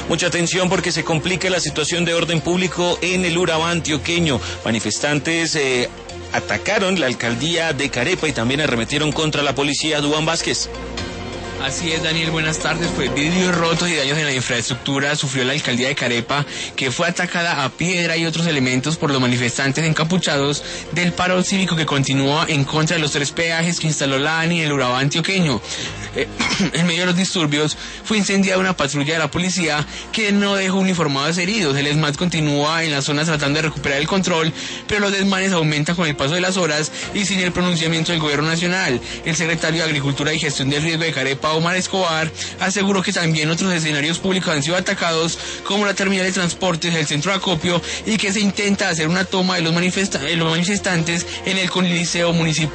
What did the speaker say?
Mucha atención porque se complica la situación de orden público en el Urabá antioqueño. Manifestantes atacaron la alcaldía de Carepa y también arremetieron contra la policía. Duván Vázquez. Así es, Daniel, buenas tardes. Pues vidrios rotos y daños en la infraestructura sufrió la alcaldía de Carepa, que fue atacada a piedra y otros elementos por los manifestantes encapuchados del paro cívico que continúa en contra de los 3 peajes que instaló la ANI en el Urabá antioqueño. En medio de los disturbios fue incendiada una patrulla de la policía que no dejó uniformados heridos. El ESMAD continúa en la zona tratando de recuperar el control, pero los desmanes aumentan con el paso de las horas y sin el pronunciamiento del gobierno nacional. El secretario de Agricultura y Gestión del Riesgo de Carepa, Omar Escobar, aseguró que también otros escenarios públicos han sido atacados, como la terminal de transportes, el centro de acopio, y que se intenta hacer una toma de los manifestantes en el Coliseo Municipal.